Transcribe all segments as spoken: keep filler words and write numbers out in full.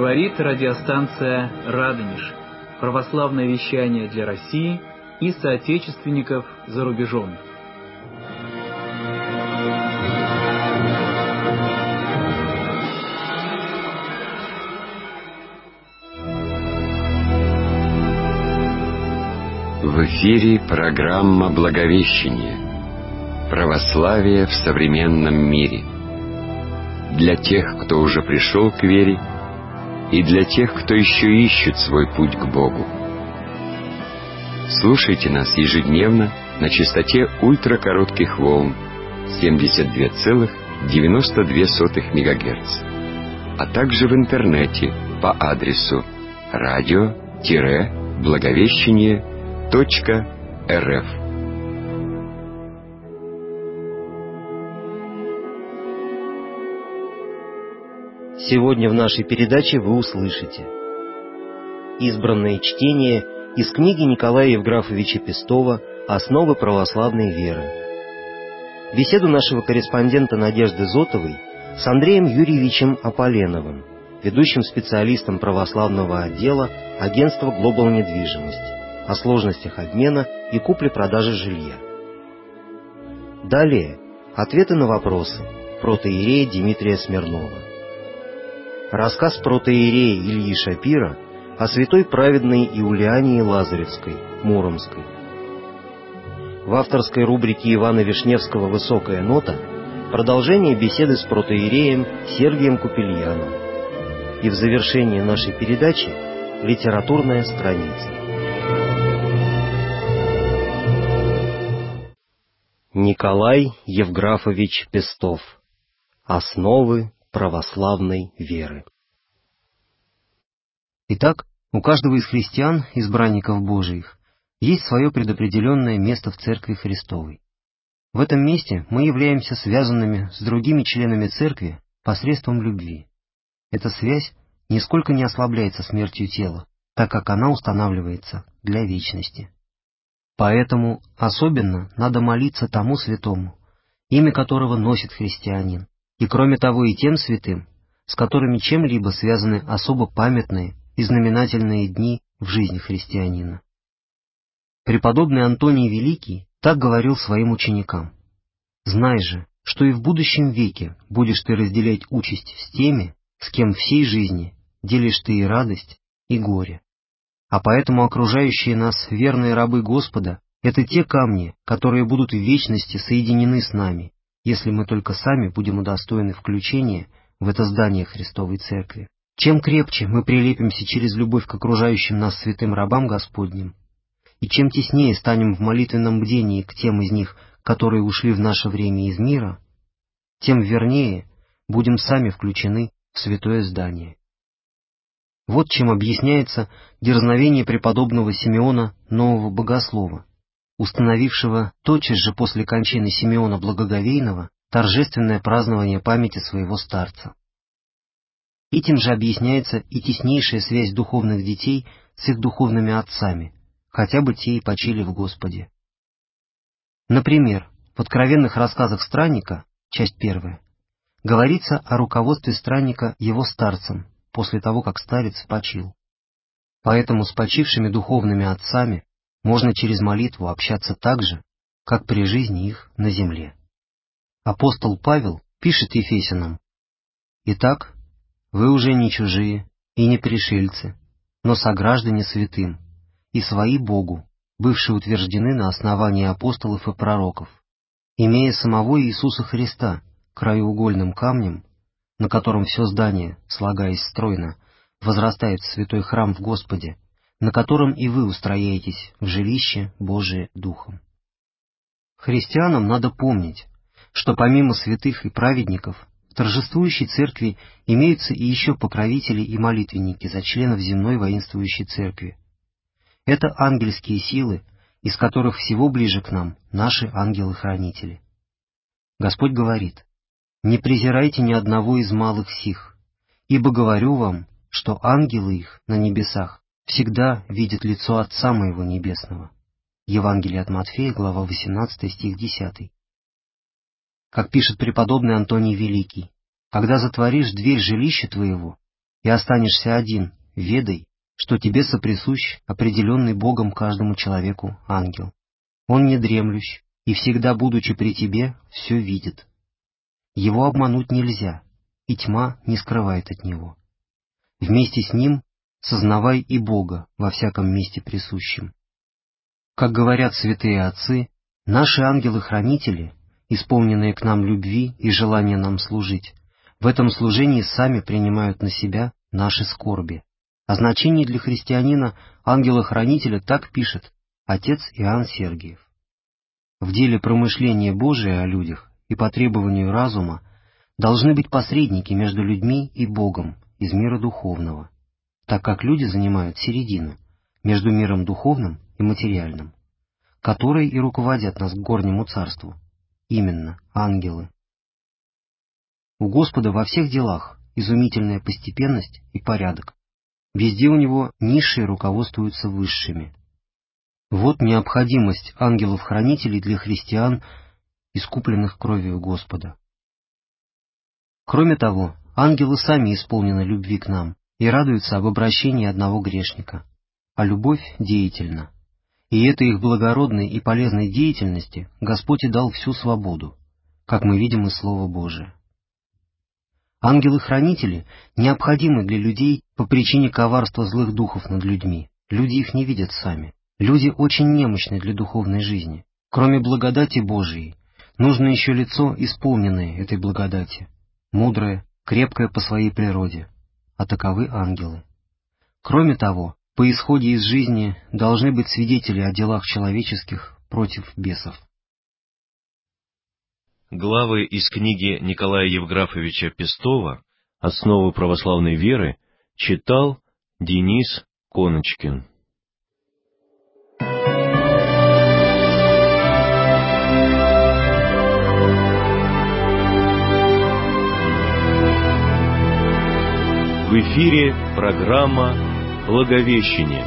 Говорит радиостанция «Радонеж». Православное вещание для России и соотечественников за рубежом. В эфире программа «Благовещение. Православие в современном мире». Для тех, кто уже пришел к вере, и для тех, кто еще ищет свой путь к Богу. Слушайте нас ежедневно на частоте ультракоротких волн семьдесят два целых девяносто две сотых мегагерца, а также в интернете по адресу радио-благовещение точка рф. Сегодня в нашей передаче вы услышите избранное чтение из книги Николая Евграфовича Пестова «Основы православной веры». Беседу нашего корреспондента Надежды Зотовой с Андреем Юрьевичем Аполеновым, ведущим специалистом православного отдела агентства «Глобал Недвижимость», о сложностях обмена и купли-продажи жилья. Далее ответы на вопросы протоиерея Дмитрия Смирнова. Рассказ протоиерея Ильи Шапира о святой праведной Иулиании Лазаревской, Муромской. В авторской рубрике Ивана Вишневского «Высокая нота» продолжение беседы с протоиереем Сергием Купельяном. И в завершении нашей передачи литературная страница. Николай Евграфович Пестов. Основы православной веры. Итак, у каждого из христиан, избранников Божиих, есть свое предопределенное место в Церкви Христовой. В этом месте мы являемся связанными с другими членами Церкви посредством любви. Эта связь нисколько не ослабляется смертью тела, так как она устанавливается для вечности. Поэтому особенно надо молиться тому святому, имя которого носит христианин, и кроме того и тем святым, с которыми чем-либо связаны особо памятные и знаменательные дни в жизни христианина. Преподобный Антоний Великий так говорил своим ученикам: «Знай же, что и в будущем веке будешь ты разделять участь с теми, с кем всей жизни делишь ты и радость, и горе. А поэтому окружающие нас верные рабы Господа — это те камни, которые будут в вечности соединены с нами, если мы только сами будем удостоены включения в это здание Христовой Церкви. Чем крепче мы прилепимся через любовь к окружающим нас святым рабам Господним, и чем теснее станем в молитвенном бдении к тем из них, которые ушли в наше время из мира, тем вернее будем сами включены в святое здание». Вот чем объясняется дерзновение преподобного Симеона Нового Богослова, установившего тотчас же после кончины Симеона Благоговейного торжественное празднование памяти своего старца. Этим же объясняется и теснейшая связь духовных детей с их духовными отцами, хотя бы те и почили в Господе. Например, в откровенных рассказах странника, часть первая, говорится о руководстве странника его старцем после того, как старец почил. Поэтому с почившими духовными отцами можно через молитву общаться так же, как при жизни их на земле. Апостол Павел пишет Ефесянам: «Итак, вы уже не чужие и не пришельцы, но сограждане святым, и свои Богу, бывшие утверждены на основании апостолов и пророков, имея самого Иисуса Христа краеугольным камнем, на котором все здание, слагаясь стройно, возрастает в святой храм в Господе, на котором и вы устрояетесь в жилище Божие Духом». Христианам надо помнить, что помимо святых и праведников, в торжествующей церкви имеются и еще покровители и молитвенники за членов земной воинствующей церкви. Это ангельские силы, из которых всего ближе к нам наши ангелы-хранители. Господь говорит: «Не презирайте ни одного из малых сих, ибо говорю вам, что ангелы их на небесах всегда видят лицо Отца Моего Небесного». Евангелие от Матфея, глава восемнадцатая, стих десятый. Как пишет преподобный Антоний Великий: «Когда затворишь дверь жилища твоего, и останешься один, ведай, что тебе соприсущ определенный Богом каждому человеку ангел. Он не дремлющ, и всегда, будучи при тебе, все видит. Его обмануть нельзя, и тьма не скрывает от него. Вместе с ним сознавай и Бога во всяком месте присущем. Как говорят святые отцы, наши ангелы-хранители, исполненные к нам любви и желания нам служить, в этом служении сами принимают на себя наши скорби. О значении для христианина ангела-хранителя так пишет отец Иоанн Сергиев. В деле промышления Божия о людях и по требованию разума должны быть посредники между людьми и Богом из мира духовного, так как люди занимают середину между миром духовным и материальным, которые и руководят нас к горнему царству, именно ангелы. У Господа во всех делах изумительная постепенность и порядок. Везде у Него низшие руководствуются высшими. Вот необходимость ангелов-хранителей для христиан, искупленных кровью Господа. Кроме того, ангелы сами исполнены любви к нам и радуются об обращении одного грешника, а любовь деятельна. И этой их благородной и полезной деятельности Господь и дал всю свободу, как мы видим из Слова Божия. Ангелы-хранители необходимы для людей по причине коварства злых духов над людьми. Люди их не видят сами. Люди очень немощны для духовной жизни. Кроме благодати Божией, нужно еще лицо, исполненное этой благодати, мудрое, крепкое по своей природе, а таковы ангелы. Кроме того, по исходе из жизни должны быть свидетели о делах человеческих против бесов. Главы из книги Николая Евграфовича Пестова «Основы православной веры» читал Денис Коночкин. В эфире программа «Благовещение».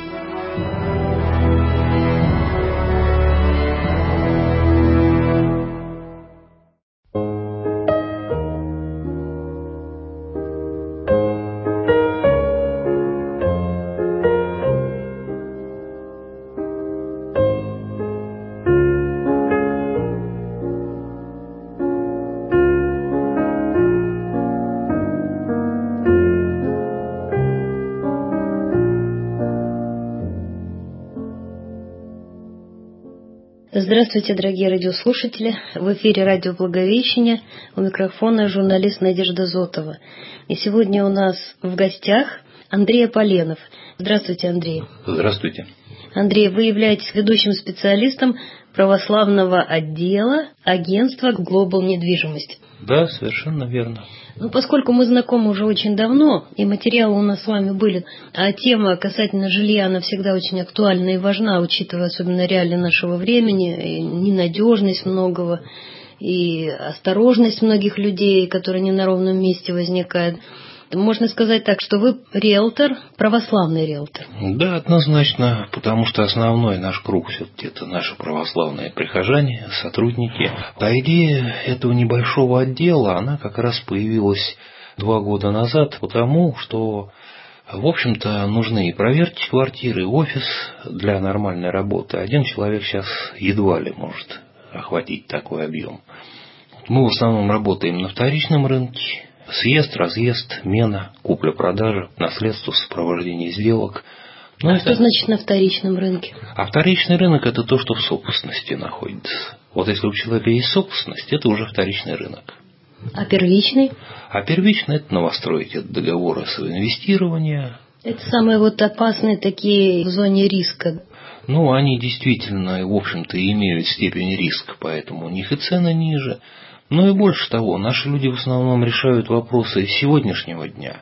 Здравствуйте, дорогие радиослушатели! В эфире радио «Благовещение», у микрофона журналист Надежда Зотова. И сегодня у нас в гостях Андрей Поленов. Здравствуйте, Андрей. Здравствуйте. Андрей, вы являетесь ведущим специалистом православного отдела агентства «Глобал Недвижимость». Да, совершенно верно. Ну, поскольку мы знакомы уже очень давно, и материалы у нас с вами были, а тема касательно жилья, она всегда очень актуальна и важна, учитывая особенно реалии нашего времени, и ненадежность многого, и осторожность многих людей, которые не на ровном месте возникает. Можно сказать так, что вы риэлтор, православный риэлтор. Да, однозначно, потому что основной наш круг все-таки это наши православные прихожане, сотрудники. А идея этого небольшого отдела, она как раз появилась два года назад, потому что, в общем-то, нужны и проверки квартиры, и офис для нормальной работы. Один человек сейчас едва ли может охватить такой объем. Мы в основном работаем на вторичном рынке. Съезд, разъезд, мена, купля-продажа, наследство, сопровождение сделок. Но а это... что значит на вторичном рынке? А вторичный рынок – это то, что в собственности находится. Вот если у человека есть собственность, это уже вторичный рынок. А первичный? А первичный – это новостройки, это договоры соинвестирования. Это самые вот опасные такие в зоне риска. Ну, они действительно, в общем-то, имеют степень риска, поэтому у них и цены ниже. Ну и больше того, наши люди в основном решают вопросы сегодняшнего дня.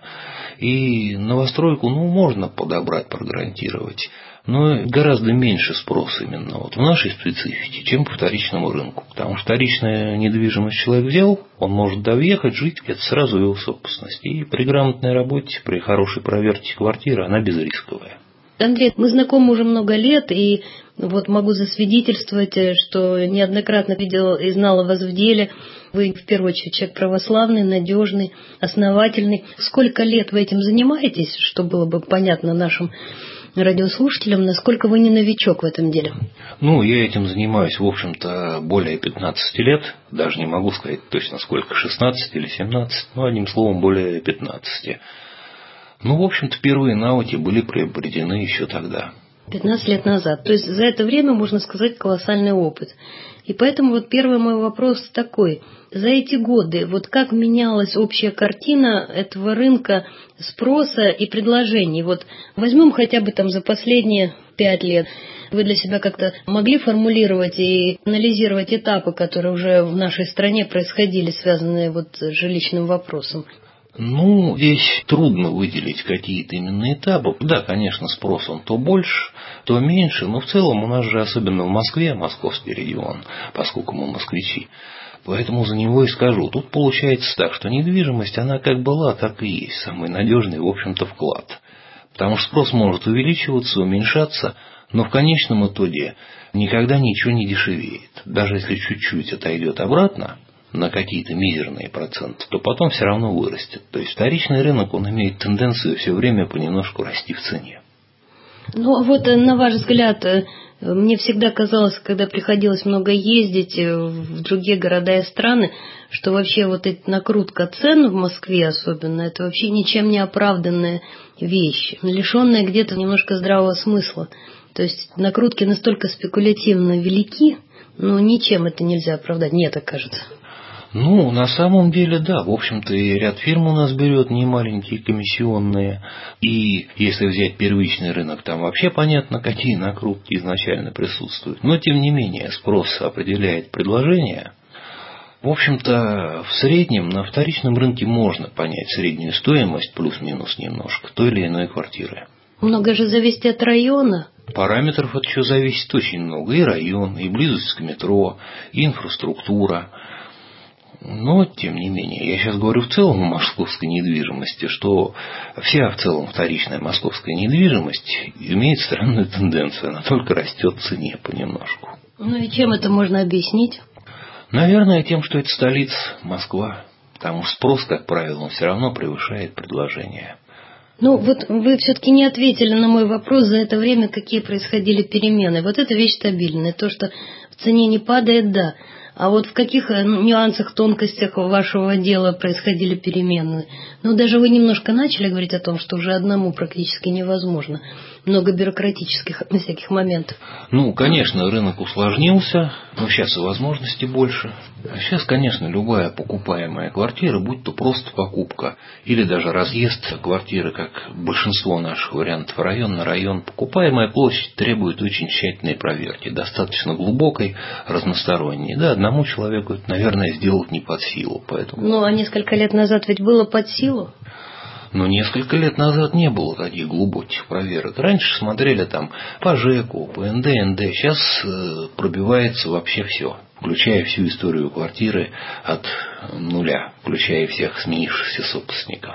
И новостройку, ну, можно подобрать, прогарантировать, но гораздо меньше спрос именно вот в нашей специфике, чем по вторичному рынку. Потому что вторичная недвижимость человек взял, он может доехать, жить, это сразу его собственность. И при грамотной работе, при хорошей проверке квартиры, она безрисковая. Андрей, мы знакомы уже много лет, и Вот могу засвидетельствовать, что неоднократно видела и знала вас в деле. Вы, в первую очередь, человек православный, надежный, основательный. Сколько лет вы этим занимаетесь, что было бы понятно нашим радиослушателям, насколько вы не новичок в этом деле? Ну, я этим занимаюсь, в общем-то, более пятнадцати лет. Даже не могу сказать точно сколько, шестнадцать или семнадцать, но одним словом, более пятнадцати. Ну, в общем-то, первые навыки были приобретены еще тогда. пятнадцать лет назад. То есть за это время, можно сказать, колоссальный опыт. И поэтому вот первый мой вопрос такой. За эти годы, вот как менялась общая картина этого рынка спроса и предложений? Вот возьмем хотя бы там за последние пять лет. Вы для себя как-то могли формулировать и анализировать этапы, которые уже в нашей стране происходили, связанные вот с жилищным вопросом? Ну, здесь трудно выделить какие-то именно этапы. Да, конечно, спрос он то больше, то меньше, но в целом у нас же, особенно в Москве, московский регион, поскольку мы москвичи, поэтому за него и скажу. Тут получается так, что недвижимость, она как была, так и есть самый надежный, в общем-то, вклад. Потому что спрос может увеличиваться, уменьшаться, но в конечном итоге никогда ничего не дешевеет. Даже если чуть-чуть отойдет обратно на какие-то мизерные проценты, то потом все равно вырастет. То есть вторичный рынок, он имеет тенденцию все время понемножку расти в цене. Ну вот на ваш взгляд, мне всегда казалось, когда приходилось много ездить в другие города и страны, что вообще вот эта накрутка цен в Москве особенно, это вообще ничем не оправданная вещь, лишенная где-то немножко здравого смысла. То есть накрутки настолько спекулятивно велики, но ничем это нельзя оправдать, мне так кажется. Ну, на самом деле, да, в общем-то, и ряд фирм у нас берет немаленькие комиссионные. И если взять первичный рынок, там вообще понятно, какие накрутки изначально присутствуют. Но, тем не менее, спрос определяет предложение. В общем-то, в среднем на вторичном рынке можно понять среднюю стоимость, плюс-минус немножко, той или иной квартиры. Много же зависит от района. Параметров от чего зависит очень много. И район, и близость к метро, и инфраструктура. Но, тем не менее, я сейчас говорю в целом о московской недвижимости, что вся в целом вторичная московская недвижимость имеет странную тенденцию, она только растет в цене понемножку. Ну и чем это можно объяснить? Наверное, тем, что это столица, Москва. Потому что спрос, как правило, он все равно превышает предложение. Ну, вот вы все-таки не ответили на мой вопрос за это время, какие происходили перемены. Вот это вещь стабильная. То, что в цене не падает, да. А вот в каких нюансах, тонкостях вашего дела происходили перемены? Ну, даже вы немножко начали говорить о том, что уже одному практически невозможно. Много бюрократических всяких моментов. Ну, конечно, рынок усложнился, но сейчас и возможностей больше. А сейчас, конечно, любая покупаемая квартира, будь то просто покупка или даже разъезд квартиры, как большинство наших вариантов, район на район, покупаемая площадь требует очень тщательной проверки, достаточно глубокой, разносторонней. Да, одному человеку это, наверное, сделать не под силу. Поэтому... Ну, а несколько лет назад ведь было под силу? Но несколько лет назад не было таких глубоких проверок. Раньше смотрели там по ЖЭКу, по эн дэ эн дэ. Сейчас пробивается вообще все, включая всю историю квартиры от нуля, включая всех сменившихся собственников.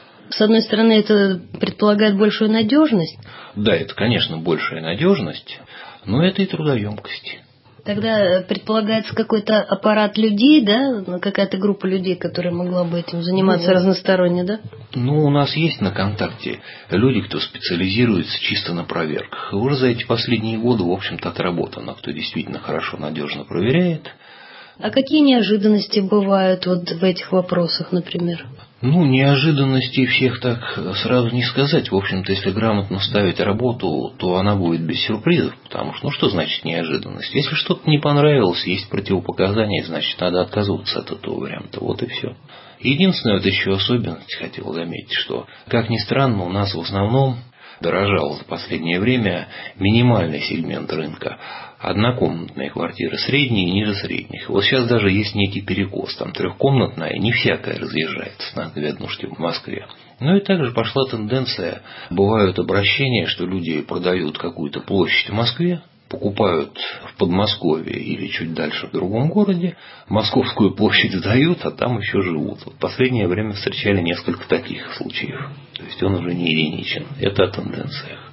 С одной стороны, это предполагает большую надежность. Да, это, конечно, большая надежность, но это и трудоемкость. Тогда предполагается какой-то аппарат людей, да, какая-то группа людей, которая могла бы этим заниматься ну, разносторонне, да? Ну, у нас есть на контакте люди, кто специализируется чисто на проверках. И уже за эти последние годы, в общем-то, отработано, кто действительно хорошо, надежно проверяет. А какие неожиданности бывают вот в этих вопросах, например? Ну, неожиданностей всех так сразу не сказать. В общем-то, если грамотно ставить работу, то она будет без сюрпризов. Потому что, ну, что значит неожиданность? Если что-то не понравилось, есть противопоказания, значит, надо отказываться от этого варианта. Вот и все. Единственная вот еще особенность, хотел заметить, что, как ни странно, у нас в основном дорожал за последнее время минимальный сегмент рынка. Однокомнатные квартиры, средние и ниже средних. Вот сейчас даже есть некий перекос. Там трехкомнатная, не всякая разъезжается на две однушки в Москве. Ну и также пошла тенденция, бывают обращения, что люди продают какую-то площадь в Москве, покупают в Подмосковье или чуть дальше в другом городе, московскую площадь сдают, а там еще живут. Вот в последнее время встречали несколько таких случаев. То есть он уже не единичен. Это о тенденциях.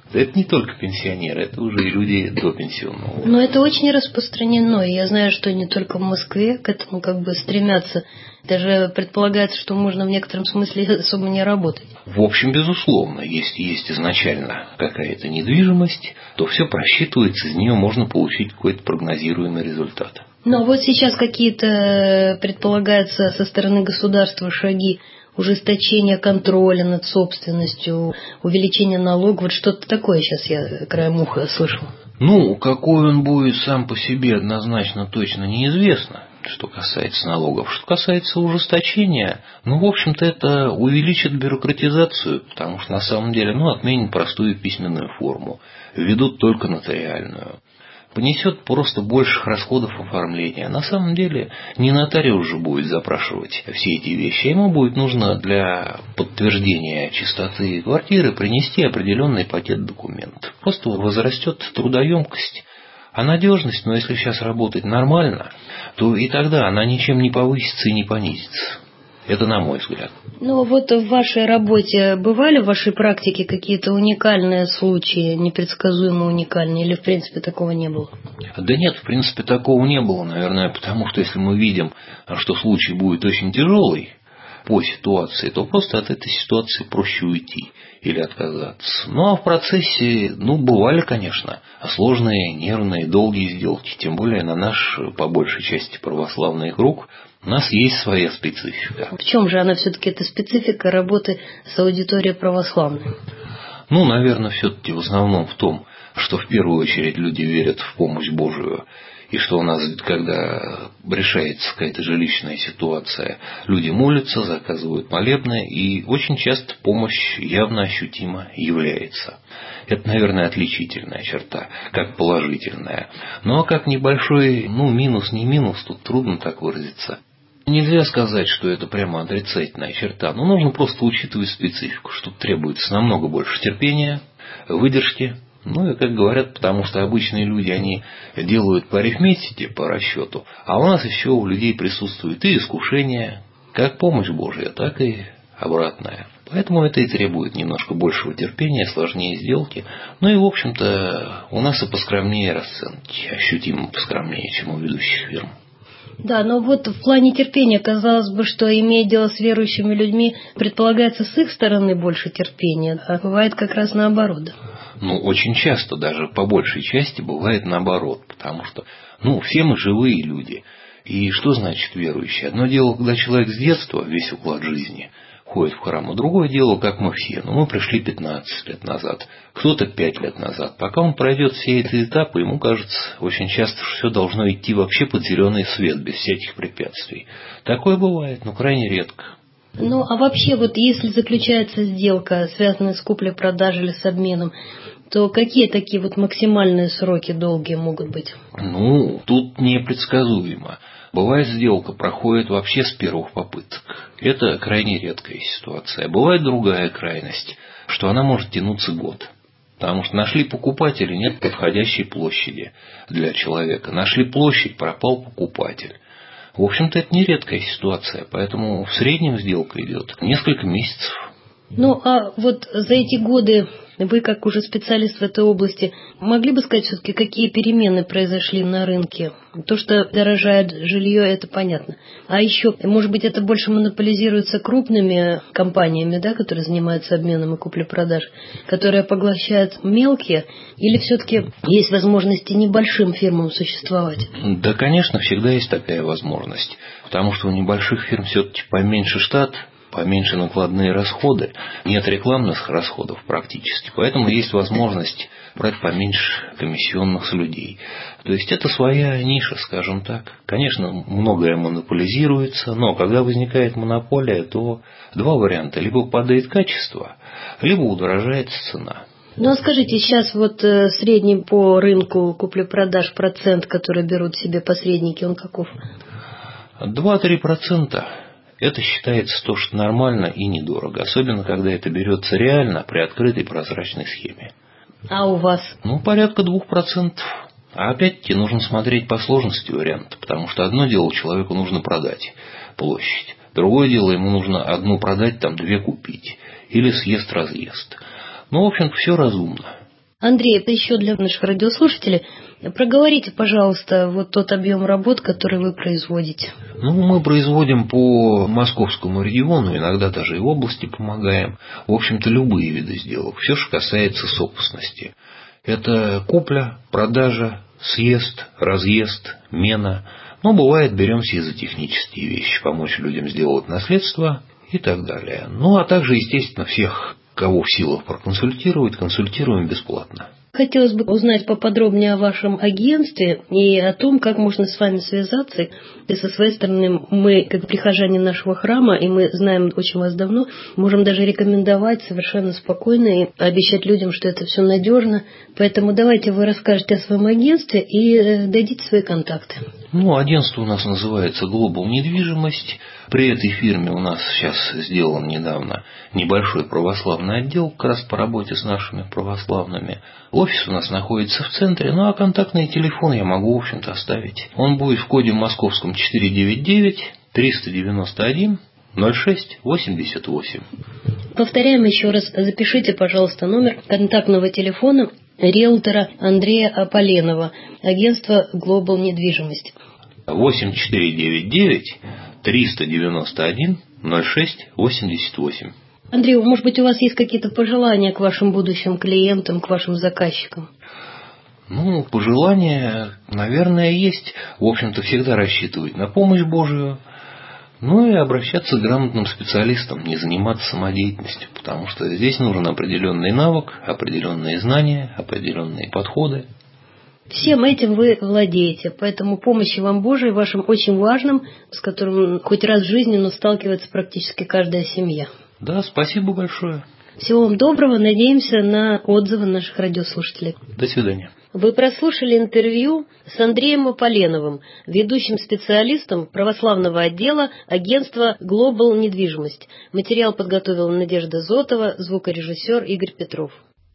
Это не только пенсионеры, это уже и люди до пенсионного. Но это очень распространено. Я знаю, что не только в Москве к этому как бы стремятся. Даже предполагается, что можно в некотором смысле особо не работать. В общем, безусловно, если есть изначально какая-то недвижимость, то все просчитывается, из нее можно получить какой-то прогнозируемый результат. Но вот сейчас какие-то предполагаются со стороны государства шаги ужесточения контроля над собственностью, увеличения налогов. Вот что-то такое сейчас я краем уха слышал. Ну, какой он будет сам по себе, однозначно точно неизвестно, что касается налогов. Что касается ужесточения, ну, в общем-то, это увеличит бюрократизацию, потому что на самом деле, ну, отменят простую письменную форму, введут только нотариальную. Понесет просто больших расходов оформления. На самом деле не нотариус же будет запрашивать все эти вещи. Ему будет нужно для подтверждения чистоты квартиры принести определенный пакет документов. Просто возрастет трудоемкость. А надежность, но если сейчас работать нормально, то и тогда она ничем не повысится и не понизится. Это на мой взгляд. Ну вот в вашей работе бывали в вашей практике какие-то уникальные случаи, непредсказуемо уникальные, или в принципе такого не было? Да нет, в принципе такого не было, наверное, потому что если мы видим, что случай будет очень тяжелый по ситуации, то просто от этой ситуации проще уйти или отказаться. Ну а в процессе, ну бывали, конечно, сложные, нервные, долгие сделки, тем более на наш, по большей части, православный круг. У нас есть своя специфика. В чем же она все-таки, эта специфика работы с аудиторией православной? Ну, наверное, все-таки в основном в том, что в первую очередь люди верят в помощь Божию. И что у нас, когда решается какая-то жилищная ситуация, люди молятся, заказывают молебны, и очень часто помощь явно ощутимо является. Это, наверное, отличительная черта, как положительная. Ну, а как небольшой, ну, минус, не минус, тут трудно так выразиться. Нельзя сказать, что это прямо отрицательная черта, но нужно просто учитывать специфику, что требуется намного больше терпения, выдержки. Ну и, как говорят, потому что обычные люди, они делают по арифметике, по расчету, а у нас еще у людей присутствует и искушение, как помощь Божья, так и обратная. Поэтому это и требует немножко большего терпения, сложнее сделки. Ну и, в общем-то, у нас и поскромнее расценки, ощутимо поскромнее, чем у ведущих фирм. Да, но вот в плане терпения, казалось бы, что, имея дело с верующими людьми, предполагается с их стороны больше терпения, а бывает как раз наоборот. Да? Ну, очень часто, даже по большей части, бывает наоборот, потому что, ну, все мы живые люди. И что значит верующие? Одно дело, когда человек с детства, весь уклад жизни, ходит в храм, а другое дело, как мы все. Ну, мы пришли пятнадцать лет назад, кто-то пять лет назад. Пока он пройдет все эти этапы, ему кажется очень часто, что все должно идти вообще под зеленый свет, без всяких препятствий. Такое бывает, но крайне редко. Ну, а вообще, вот если заключается сделка, связанная с куплей-продажей или с обменом, то какие такие вот максимальные сроки долгие могут быть? Ну, тут непредсказуемо. Бывает, сделка проходит вообще с первых попыток. Это крайне редкая ситуация. Бывает другая крайность, что она может тянуться год. Потому что нашли покупателя, нет подходящей площади для человека. Нашли площадь, пропал покупатель. В общем-то, это не редкая ситуация, поэтому в среднем сделка идет несколько месяцев. Ну, а вот за эти годы вы, как уже специалист в этой области, могли бы сказать все-таки, какие перемены произошли на рынке? То, что дорожает жилье, это понятно. А еще, может быть, это больше монополизируется крупными компаниями, да, которые занимаются обменом и куплей-продаж, которые поглощают мелкие, или все-таки есть возможности небольшим фирмам существовать? Да, конечно, всегда есть такая возможность, потому что у небольших фирм все-таки поменьше штат, поменьше накладные расходы, нет рекламных расходов практически, поэтому есть возможность брать поменьше комиссионных с людей. То есть это своя ниша, скажем так. Конечно, многое монополизируется, но когда возникает монополия, то два варианта. Либо падает качество, либо удорожает цена. Ну, а скажите, сейчас вот э, средний по рынку купли-продаж процент, который берут себе посредники, он каков? два-три процента. Это считается то, что нормально и недорого. Особенно, когда это берется реально при открытой прозрачной схеме. А у вас? Ну, порядка двух процентов. А опять-таки нужно смотреть по сложности варианта. Потому что одно дело, человеку нужно продать площадь. Другое дело, ему нужно одну продать, там две купить. Или съезд-разъезд. Ну, в общем, все разумно. Андрей, это еще для наших радиослушателей. Проговорите, пожалуйста, вот тот объем работ, который вы производите. Ну, мы производим по московскому региону, иногда даже и в области помогаем. В общем-то, любые виды сделок. Все, что касается собственности. Это купля, продажа, съезд, разъезд, мена. Но бывает, беремся и за технические вещи, помочь людям сделать наследство и так далее. Ну, а также, естественно, всех, кого в силах проконсультировать, консультируем бесплатно. Хотелось бы узнать поподробнее о вашем агентстве и о том, как можно с вами связаться. И со своей стороны, мы, как прихожане нашего храма, и мы знаем очень вас давно, можем даже рекомендовать совершенно спокойно и обещать людям, что это все надежно. Поэтому давайте вы расскажете о своем агентстве и дадите свои контакты. Ну, агентство у нас называется Global Недвижимость. При этой фирме у нас сейчас сделан недавно небольшой православный отдел, как раз по работе с нашими православными. Офис у нас находится в центре, ну а контактный телефон я могу, в общем-то, оставить. Он будет в коде московском четыре девять девять триста девяносто один ноль шесть восемьдесят восемь. Повторяем еще раз, запишите, пожалуйста, номер контактного телефона риэлтора Андрея Поленова, агентство Global Недвижимость. восемь четыре девять девять триста девяносто один ноль шесть восемьдесят восемь. Андрей, может быть, у вас есть какие-то пожелания к вашим будущим клиентам, к вашим заказчикам? Ну, пожелания, наверное, есть. В общем-то, всегда рассчитывать на помощь Божию. Ну и обращаться к грамотным специалистам, не заниматься самодеятельностью, потому что здесь нужен определенный навык, определенные знания, определенные подходы. Всем этим вы владеете, поэтому помощи вам Божией, вашим очень важным, с которым хоть раз в жизни, но сталкивается практически каждая семья. Да, спасибо большое. Всего вам доброго, надеемся на отзывы наших радиослушателей. До свидания. Вы прослушали интервью с Андреем Поленовым, ведущим специалистом православного отдела агентства Global Недвижимость. Материал подготовила Надежда Зотова, звукорежиссер Игорь Петров.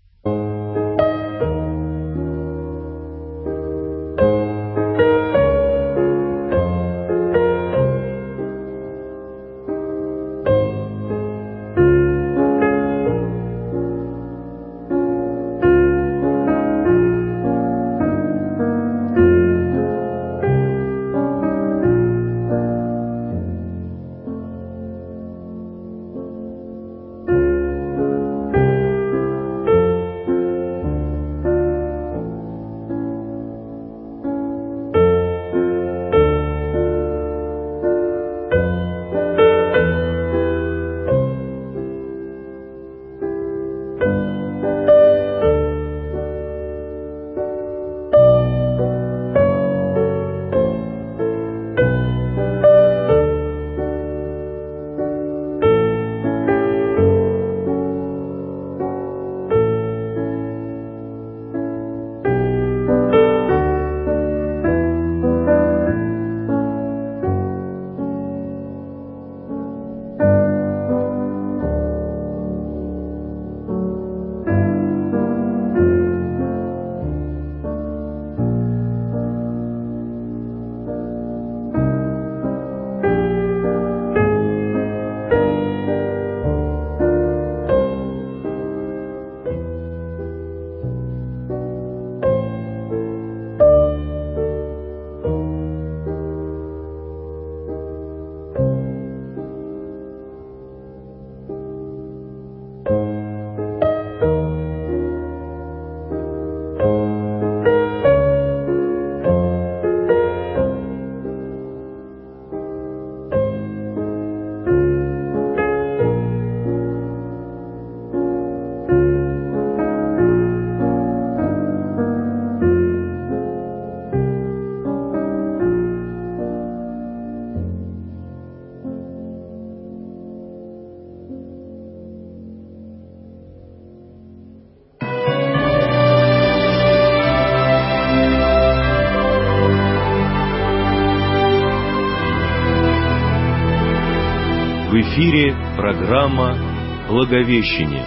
В эфире программа «Благовещение».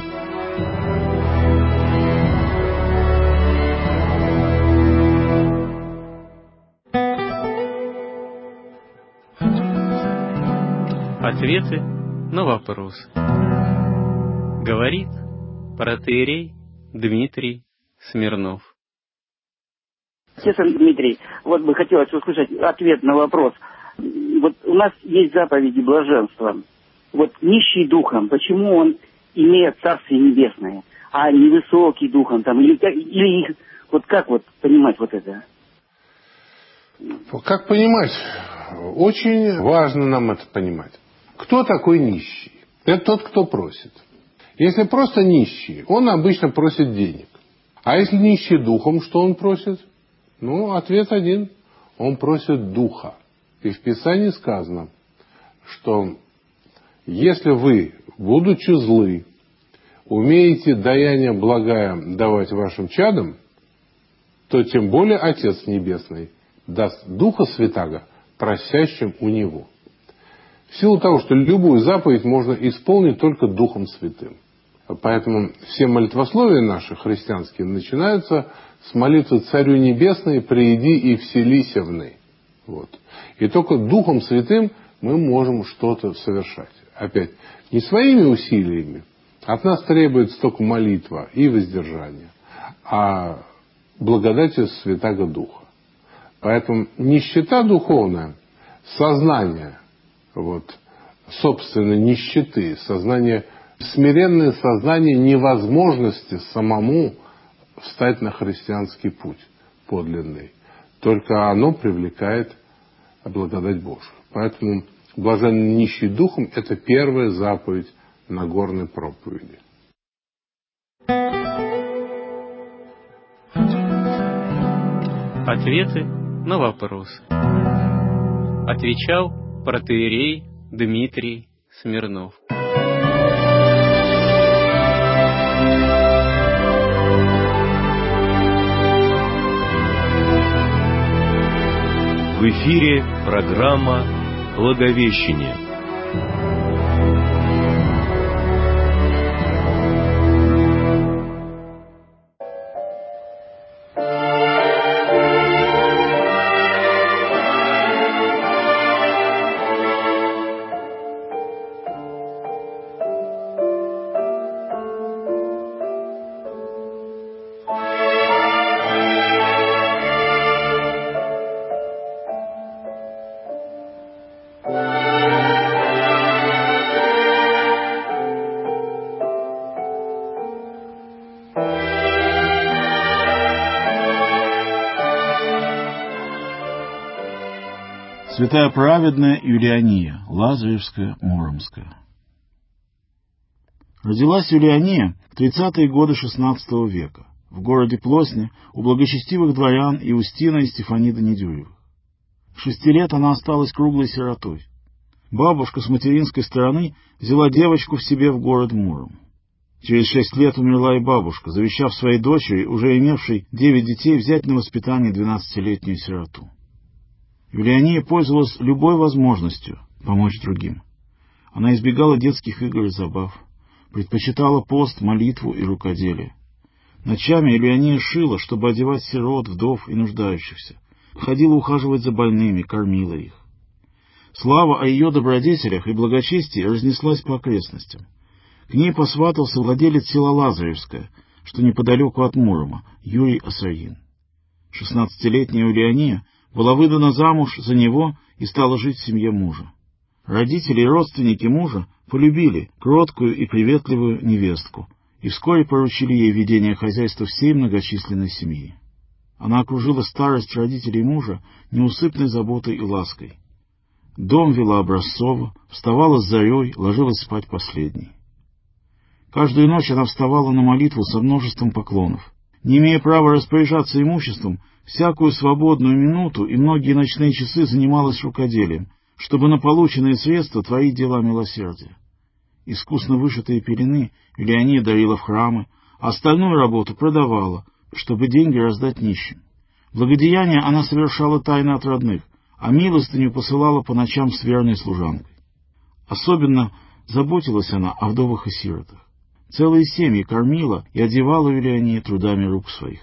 Ответы на вопросы. Говорит протоиерей Дмитрий Смирнов. Отец Дмитрий, вот бы хотелось услышать ответ на вопрос. Вот у нас есть заповеди блаженства. Вот нищий духом, почему он имеет Царствие Небесное, а не высокий духом там, или, или вот как вот понимать вот это? Как понимать? Очень важно нам это понимать. Кто такой нищий? Это тот, кто просит. Если просто нищий, он обычно просит денег. А если нищий духом, что он просит? Ну, ответ один. Он просит духа. И в Писании сказано, что если вы, будучи злы, умеете даяние благое давать вашим чадам, то тем более Отец Небесный даст Духа Святаго просящим у Него. В силу того, что любую заповедь можно исполнить только Духом Святым. Поэтому все молитвословия наши христианские начинаются с молитвы «Царю Небесный, прииди и вселися в ны». Вот. И только Духом Святым мы можем что-то совершать. Опять, не своими усилиями, от нас требуется только молитва и воздержание, а благодатью Святаго Духа. Поэтому нищета духовная, сознание вот, собственной нищеты, сознание, смиренное сознание невозможности самому встать на христианский путь подлинный. Только оно привлекает благодать Божию. Поэтому блаженный нищий духом – это первая заповедь Нагорной проповеди. Ответы на вопросы. Отвечал протоиерей Дмитрий Смирнов. В эфире программа «Благовещение». Святая праведная Юлиания, Лазаревская, Муромская. Родилась Юлиания в тридцатые годы шестнадцатого века в городе Плосне у благочестивых дворян Иустина и Стефанида Недюевых. В шести лет она осталась круглой сиротой. Бабушка с материнской стороны взяла девочку в себе в город Муром. Через шесть лет умерла и бабушка, завещав своей дочери, уже имевшей девять детей, взять на воспитание двенадцатилетнюю сироту. Юлиания пользовалась любой возможностью помочь другим. Она избегала детских игр и забав, предпочитала пост, молитву и рукоделие. Ночами Юлиания шила, чтобы одевать сирот, вдов и нуждающихся. Ходила ухаживать за больными, кормила их. Слава о ее добродетелях и благочестии разнеслась по окрестностям. К ней посватался владелец села Лазаревское, что неподалеку от Мурома, Юрий Осаргин. Шестнадцатилетняя Юлиания была выдана замуж за него и стала жить в семье мужа. Родители и родственники мужа полюбили кроткую и приветливую невестку и вскоре поручили ей ведение хозяйства всей многочисленной семьи. Она окружила старость родителей мужа неусыпной заботой и лаской. Дом вела образцово, вставала с зарей, ложилась спать последней. Каждую ночь она вставала на молитву со множеством поклонов. Не имея права распоряжаться имуществом, всякую свободную минуту и многие ночные часы занималась рукоделием, чтобы на полученные средства творить дела милосердия. Искусно вышитые пелены Юлиания дарила в храмы, а остальную работу продавала, чтобы деньги раздать нищим. Благодеяния она совершала тайно от родных, а милостыню посылала по ночам с верной служанкой. Особенно заботилась она о вдовах и сиротах. Целые семьи кормила и одевала Юлиания трудами рук своих.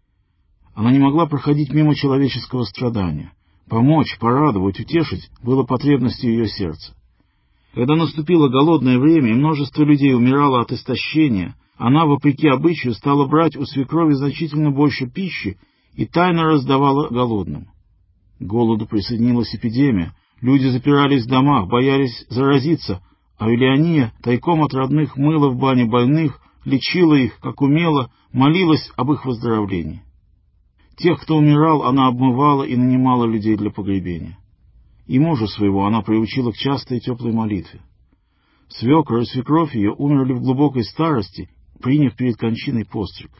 Она не могла проходить мимо человеческого страдания. Помочь, порадовать, утешить было потребностью ее сердца. Когда наступило голодное время и множество людей умирало от истощения, она, вопреки обычаю, стала брать у свекрови значительно больше пищи и тайно раздавала голодным. К голоду присоединилась эпидемия, люди запирались в домах, боялись заразиться, а Юлиания тайком от родных мыла в бане больных, лечила их, как умела, молилась об их выздоровлении. Тех, кто умирал, она обмывала и нанимала людей для погребения. И мужа своего она приучила к частой и теплой молитве. Свекр и свекровь ее умерли в глубокой старости, приняв перед кончиной постриг.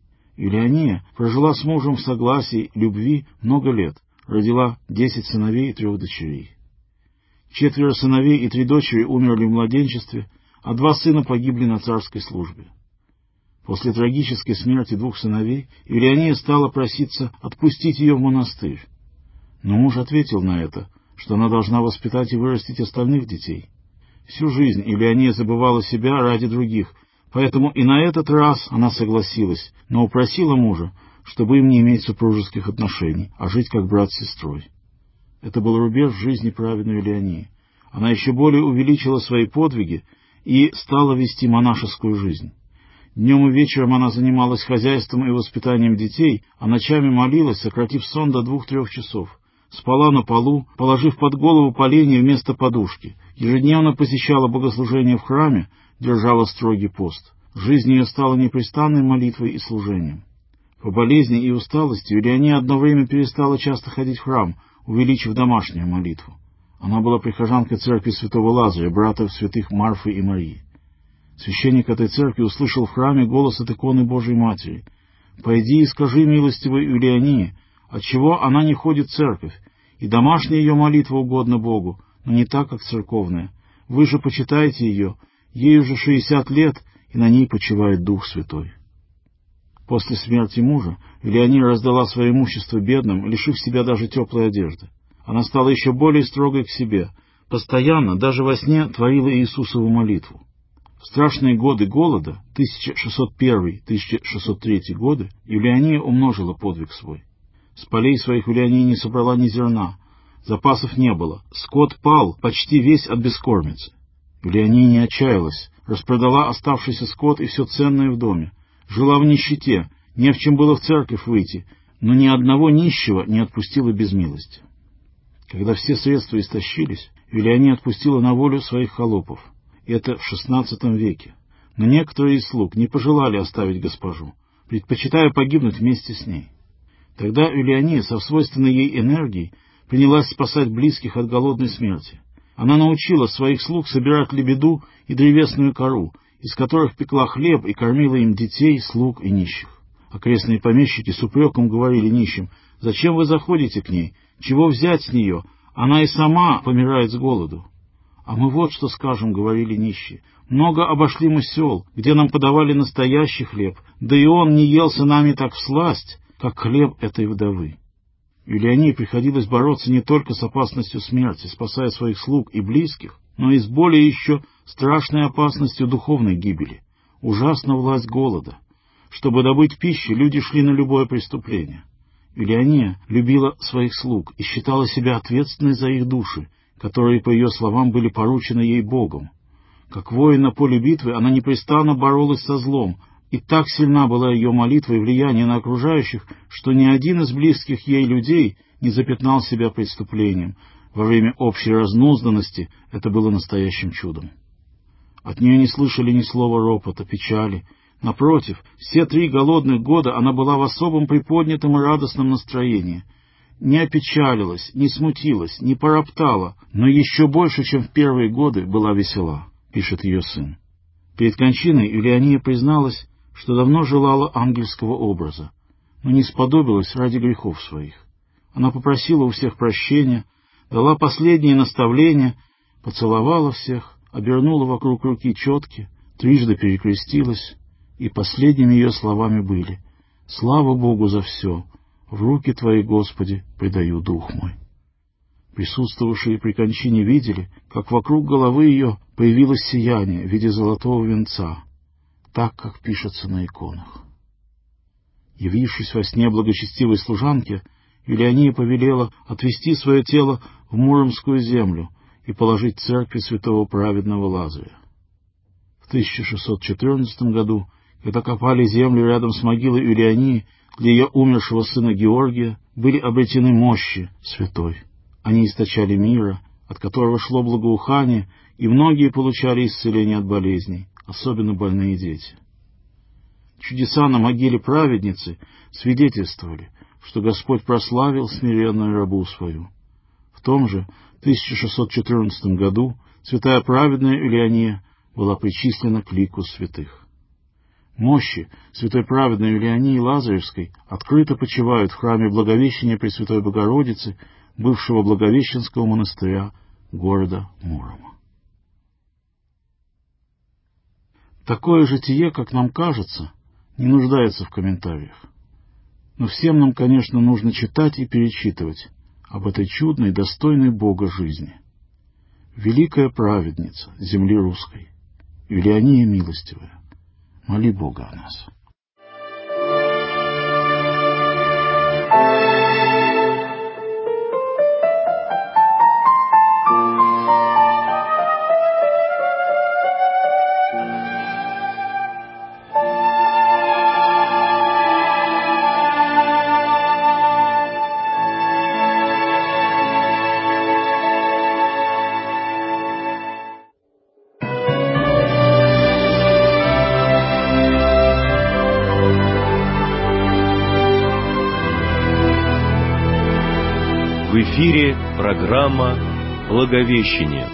Юлиания прожила с мужем в согласии, любви много лет, родила десять сыновей и трех дочерей. Четверо сыновей и три дочери умерли в младенчестве, а два сына погибли на царской службе. После трагической смерти двух сыновей Юлиания стала проситься отпустить ее в монастырь. Но муж ответил на это, что она должна воспитать и вырастить остальных детей. Всю жизнь Юлиания забывала себя ради других, поэтому и на этот раз она согласилась, но упросила мужа, чтобы им не иметь супружеских отношений, а жить как брат с сестрой. Это был рубеж в жизни праведной Юлиании. Она еще более увеличила свои подвиги и стала вести монашескую жизнь. Днем и вечером она занималась хозяйством и воспитанием детей, а ночами молилась, сократив сон до двух-трех часов. Спала на полу, положив под голову поленья вместо подушки. Ежедневно посещала богослужение в храме, держала строгий пост. Жизнь ее стала непрестанной молитвой и служением. По болезни и усталости Юлиания одно время перестала часто ходить в храм, увеличив домашнюю молитву. Она была прихожанкой церкви святого Лазаря, брата святых Марфы и Марии. Священник этой церкви услышал в храме голос от иконы Божией Матери: «Пойди и скажи милостивой Юлиании, отчего она не ходит в церковь, и домашняя ее молитва угодна Богу, но не так, как церковная. Вы же почитаете ее, ей уже шестьдесят лет, и на ней почивает Дух Святой». После смерти мужа Юлиания раздала свое имущество бедным, лишив себя даже теплой одежды. Она стала еще более строгой к себе, постоянно, даже во сне, творила Иисусову молитву. В страшные годы голода, тысяча шестьсот первый — тысяча шестьсот третий годы, Юлиания умножила подвиг свой. С полей своих Юлиания не собрала ни зерна, запасов не было, скот пал почти весь от бескормицы. Юлиания не отчаялась, распродала оставшийся скот и все ценное в доме, жила в нищете, не в чем было в церковь выйти, но ни одного нищего не отпустила без милости. Когда все средства истощились, Юлиания отпустила на волю своих холопов. Это в шестнадцатом веке. Но некоторые из слуг не пожелали оставить госпожу, предпочитая погибнуть вместе с ней. Тогда Юлиания со свойственной ей энергией принялась спасать близких от голодной смерти. Она научила своих слуг собирать лебеду и древесную кору, из которых пекла хлеб и кормила им детей, слуг и нищих. Окрестные помещики с упреком говорили нищим: «Зачем вы заходите к ней? Чего взять с нее? Она и сама помирает с голоду». «А мы вот что скажем», — говорили нищие. «Много обошли мы сел, где нам подавали настоящий хлеб, да и он не елся нами так всласть, как хлеб этой вдовы». Юлиании приходилось бороться не только с опасностью смерти, спасая своих слуг и близких, но и с более еще страшной опасностью духовной гибели. Ужасна власть голода. Чтобы добыть пищу, люди шли на любое преступление. Юлиания любила своих слуг и считала себя ответственной за их души, которые, по ее словам, были поручены ей Богом. Как воин на поле битвы, она непрестанно боролась со злом, и так сильна была ее молитва и влияние на окружающих, что ни один из близких ей людей не запятнал себя преступлением. Во время общей разнузданности это было настоящим чудом. От нее не слышали ни слова ропота, печали. Напротив, все три голодных года она была в особом приподнятом и радостном настроении. Не опечалилась, не смутилась, не пороптала, но еще больше, чем в первые годы, была весела, пишет ее сын. Перед кончиной Юлиания призналась, что давно желала ангельского образа, но не сподобилась ради грехов своих. Она попросила у всех прощения, дала последние наставления, поцеловала всех, обернула вокруг руки четки, трижды перекрестилась, и последними ее словами были: «Слава Богу за все! В руки Твои, Господи, предаю дух мой». Присутствовавшие при кончине видели, как вокруг головы ее появилось сияние в виде золотого венца, так, как пишется на иконах. Явившись во сне благочестивой служанке, Юлиания повелела отвести свое тело в Муромскую землю и положить в церкви святого праведного Лазаря. В тысяча шестьсот четырнадцатом году когда копали землю рядом с могилой Юлиании для ее умершего сына Георгия, были обретены мощи святой. Они источали мира, от которого шло благоухание, и многие получали исцеление от болезней, особенно больные дети. Чудеса на могиле праведницы свидетельствовали, что Господь прославил смиренную рабу свою. В том же тысяча шестьсот четырнадцатом году святая праведная Юлиания была причислена к лику святых. Мощи святой праведной Юлиании Лазаревской открыто почивают в храме Благовещения Пресвятой Богородицы, бывшего Благовещенского монастыря города Мурома. Такое житие, как нам кажется, не нуждается в комментариях. Но всем нам, конечно, нужно читать и перечитывать об этой чудной, достойной Бога жизни. Великая праведница земли русской, Юлиания Милостивая, моли Бога о нас. В эфире программа «Благовещение».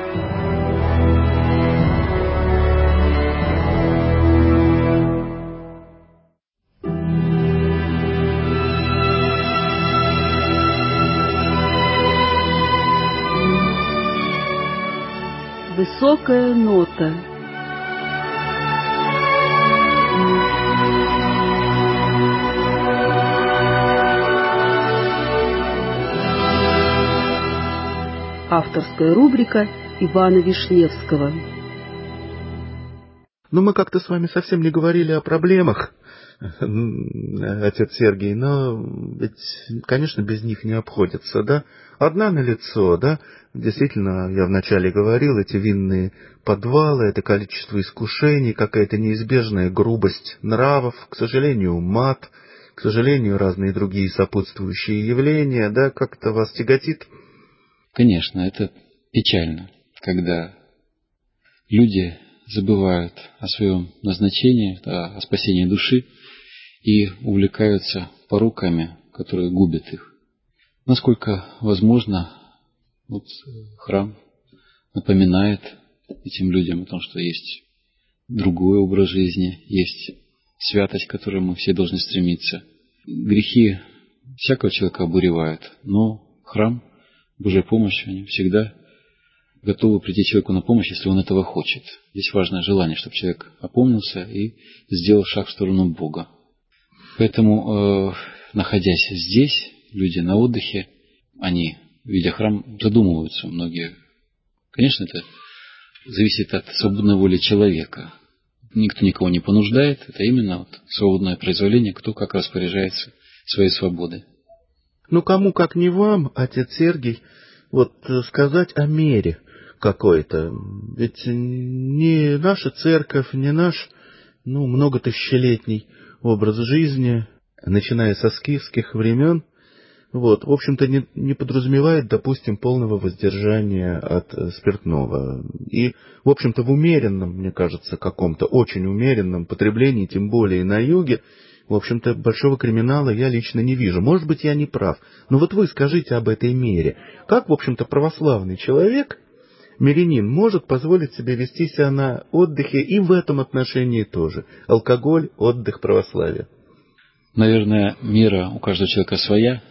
Высокая нота. Авторская рубрика Ивана Вишневского. Ну, мы как-то с вами совсем не говорили о проблемах, отец Сергий, но ведь, конечно, без них не обходится, да? Одна налицо, да? Действительно, я вначале говорил, эти винные подвалы, это количество искушений, какая-то неизбежная грубость нравов, к сожалению, мат, к сожалению, разные другие сопутствующие явления, да? Как-то вас тяготит? Конечно, это печально, когда люди забывают о своем назначении, о спасении души и увлекаются пороками, которые губят их. Насколько возможно, вот храм напоминает этим людям о том, что есть другой образ жизни, есть святость, к которой мы все должны стремиться. Грехи всякого человека обуревают, но храм, Божья помощь, они всегда готовы прийти человеку на помощь, если он этого хочет. Здесь важное желание, чтобы человек опомнился и сделал шаг в сторону Бога. Поэтому, э, находясь здесь, люди на отдыхе, они, видя храм, задумываются многие. Конечно, это зависит от свободной воли человека. Никто никого не понуждает, это именно вот свободное произволение, кто как распоряжается своей свободой. Ну, кому, как не вам, отец Сергий, вот сказать о мере какой-то. Ведь не наша церковь, не наш, ну, многотысячелетний образ жизни, начиная со скифских времен, вот, в общем-то, не, не подразумевает, допустим, полного воздержания от спиртного. И, в общем-то, в умеренном, мне кажется, каком-то очень умеренном потреблении, тем более на юге, в общем-то, большого криминала я лично не вижу. Может быть, я не прав. Но вот вы скажите об этой мере. Как, в общем-то, православный человек, мирянин, может позволить себе вести себя на отдыхе и в этом отношении тоже? Алкоголь, отдых, православие. Наверное, мера у каждого человека своя.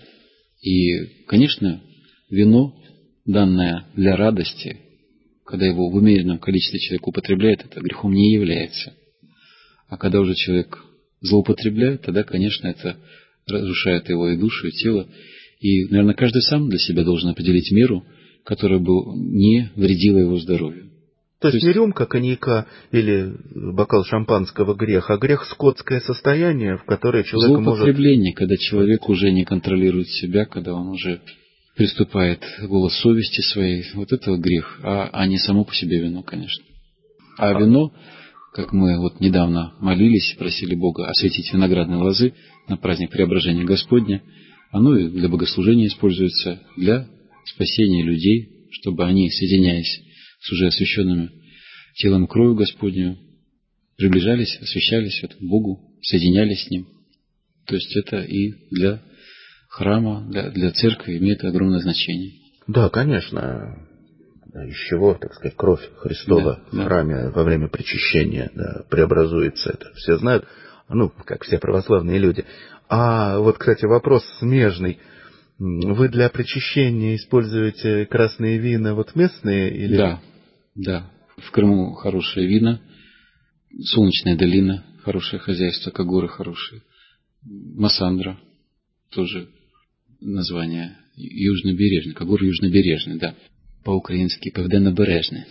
И, конечно, вино, данное для радости, когда его в умеренном количестве человек употребляет, это грехом не является. А когда уже человек злоупотребляет, тогда, конечно, это разрушает его и душу, и тело. И, наверное, каждый сам для себя должен определить меру, которая бы не вредила его здоровью. То есть, То есть не рюмка коньяка или бокал шампанского грех, а грех скотское состояние, в которое человек может... Злоупотребление, когда человек уже не контролирует себя, когда он уже приступает к голос совести своей. Вот это грех, а, а не само по себе вино, конечно. А, а вино как мы вот недавно молились, просили Бога осветить виноградные лозы на праздник Преображения Господня, оно и для богослужения используется, для спасения людей, чтобы они, соединяясь с уже освященными телом и кровью Господню, приближались, освящались вот, к Богу, соединялись с Ним. То есть это и для храма, для, для церкви имеет огромное значение. Да, конечно. Из чего, так сказать, кровь Христова да, в храме да. во время причащения да, преобразуется. Это все знают, ну, как все православные люди. А вот, кстати, вопрос смежный. Вы для причащения используете красные вина вот местные? Или... Да, да. В Крыму хорошие вина, Солнечная долина, хорошее хозяйство, Когоры хорошие, Массандра, тоже название южнобережный, Когор южнобережный, да. По-украински Південно-Бережний.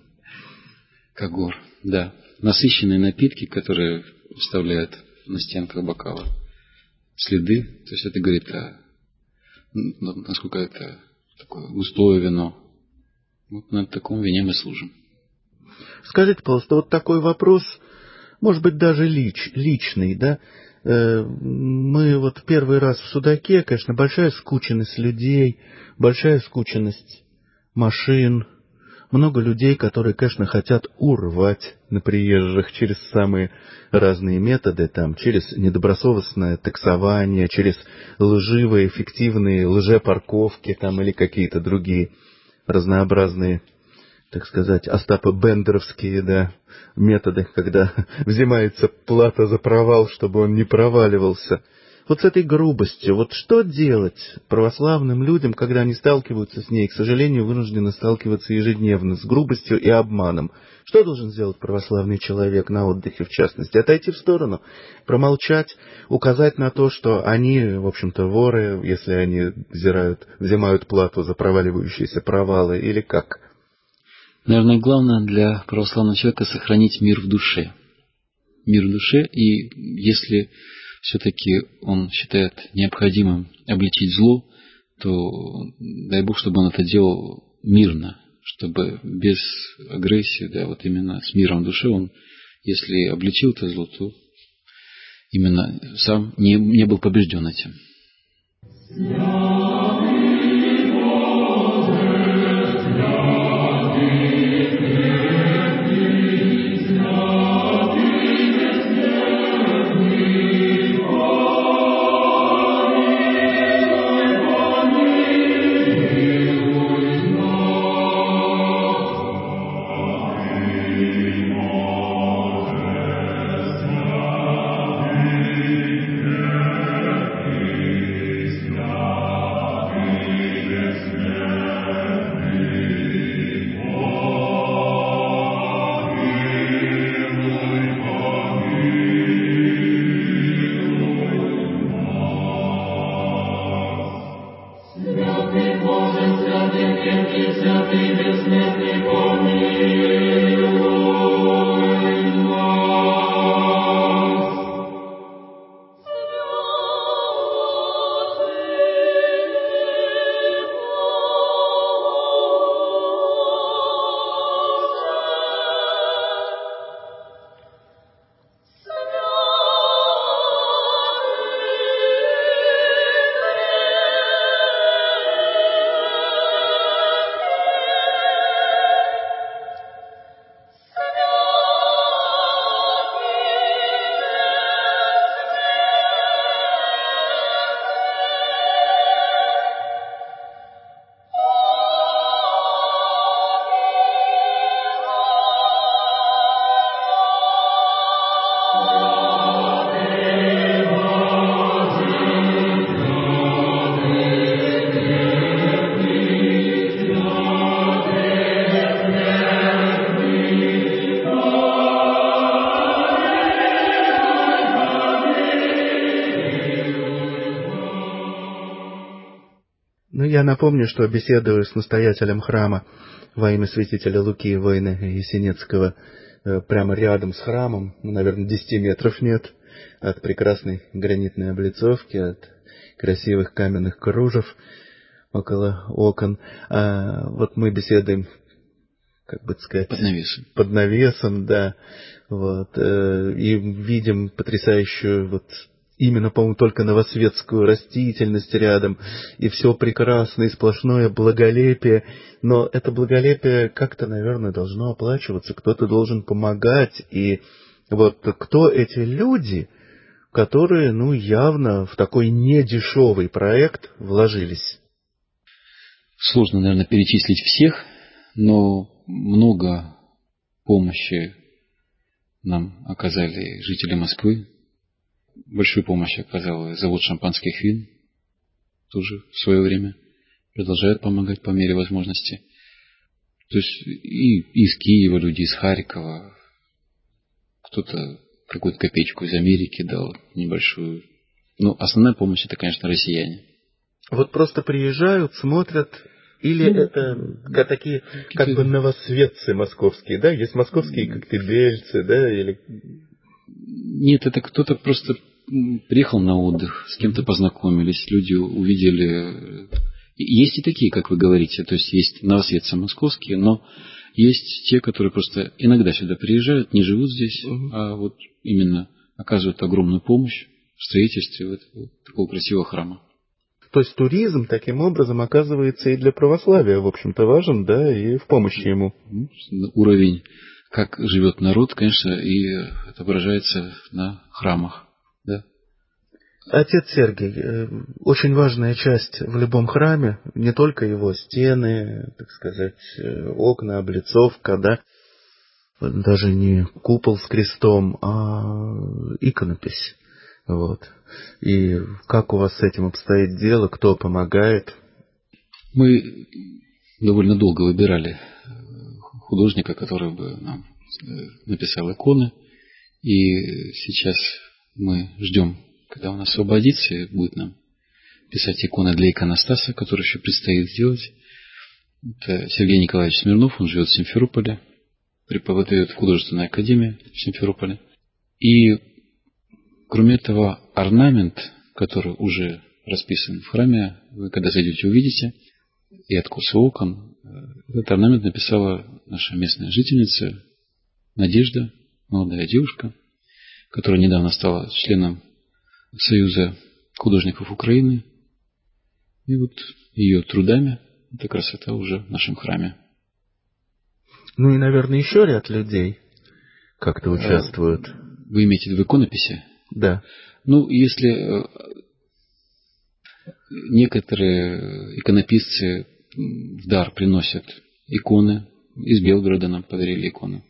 Когор, да. Насыщенные напитки, которые вставляют на стенках бокала. Следы, то есть это говорит о, насколько это такое густое вино. Вот на таком вине мы служим. Скажите, пожалуйста, вот такой вопрос, может быть, даже лич, личный, да? Мы вот первый раз в Судаке, конечно, большая скученность людей, большая скученность машин, много людей, которые, конечно, хотят урвать на приезжих через самые разные методы, там, через недобросовестное таксование, через лживые, эффективные лжепарковки там, или какие-то другие разнообразные, так сказать, остапо-бендеровские да, методы, когда взимается плата за провал, чтобы он не проваливался. Вот с этой грубостью, вот что делать православным людям, когда они сталкиваются с ней, к сожалению, вынуждены сталкиваться ежедневно с грубостью и обманом. Что должен сделать православный человек на отдыхе, в частности? Отойти в сторону, промолчать, указать на то, что они, в общем-то, воры, если они взирают, взимают плату за проваливающиеся провалы, или как? Наверное, главное для православного человека сохранить мир в душе. Мир в душе, и если все-таки он считает необходимым обличить зло, то дай Бог, чтобы он это делал мирно, чтобы без агрессии, да, вот именно с миром в душе он, если обличил это зло, то именно сам не, не был побежден этим. Я напомню, что беседую с настоятелем храма во имя святителя Луки Войны Есенецкого прямо рядом с храмом, ну, наверное, десяти метров нет от прекрасной гранитной облицовки, от красивых каменных кружев около окон. А вот мы беседуем как бы сказать... Под навесом. Под навесом, да. Вот. И видим потрясающую вот именно, по-моему, только новосветскую растительность рядом, и все прекрасно, и сплошное благолепие. Но это благолепие как-то, наверное, должно оплачиваться, кто-то должен помогать. И вот кто эти люди, которые, ну, явно в такой недешевый проект вложились? Сложно, наверное, перечислить всех, но много помощи нам оказали жители Москвы. Большую помощь оказал завод шампанских вин, тоже в свое время продолжает помогать по мере возможности. То есть и из Киева люди, из Харькова, кто-то какую-то копеечку из Америки дал небольшую. Но основная помощь — это, конечно, россияне. Вот просто приезжают, смотрят, или ну, это такие как бы новосветцы московские, да? Есть московские коктебельцы, да? Или... Нет, это кто-то просто приехал на отдых, с кем-то познакомились, люди увидели. Есть и такие, как вы говорите, то есть есть новосветцы московские, но есть те, которые просто иногда сюда приезжают, не живут здесь, угу. а вот именно оказывают огромную помощь в строительстве вот такого красивого храма. То есть туризм таким образом оказывается и для православия, в общем-то, важен, да, и в помощи ему. Уровень, как живет народ, конечно, и отображается на храмах. Да. Отец Сергий, очень важная часть в любом храме, не только его стены, так сказать, окна, облицовка, да, даже не купол с крестом, а иконопись. Вот. И как у вас с этим обстоит дело, кто помогает? Мы довольно долго выбирали художника, который бы нам написал иконы, и сейчас мы ждем, когда он освободится и будет нам писать иконы для иконостаса, которые еще предстоит сделать. Это Сергей Николаевич Смирнов, он живет в Симферополе, преподает в художественной академии в Симферополе. И кроме этого, орнамент, который уже расписан в храме, вы когда зайдете, увидите, и откосы окон, этот орнамент написала наша местная жительница Надежда, молодая девушка, которая недавно стала членом Союза художников Украины. И вот ее трудами эта красота уже в нашем храме. Ну и, наверное, еще ряд людей как-то участвуют. Вы имеете в виду иконописи? Да. Ну, если некоторые иконописцы в дар приносят иконы, из Белгорода нам подарили иконы,